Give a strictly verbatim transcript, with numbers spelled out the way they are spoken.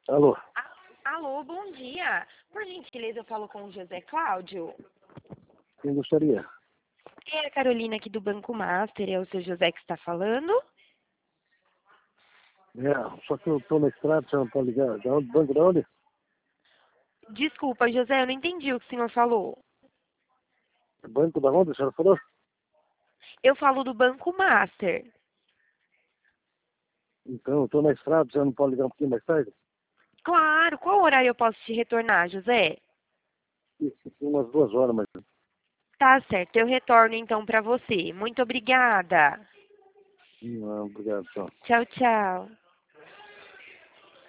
Alô, A- Alô, bom dia. Por gentileza, eu falo com o José Cláudio. quem gostaria? É a Carolina aqui do Banco Master, é o seu José que está falando? É, só que eu tô na estrada, você não pode ligar. Da onde? Banco da onde? Desculpa, José, eu não entendi o que o senhor falou. Banco da onde, a senhora falou? Eu falo do Banco Master. Então, eu tô na estrada, você não pode ligar um pouquinho mais tarde? Claro, qual horário eu posso te retornar, José? Isso, umas duas horas, mas... Tá certo, eu retorno então para você. Muito obrigada. Não, obrigado, tchau. Tchau, tchau.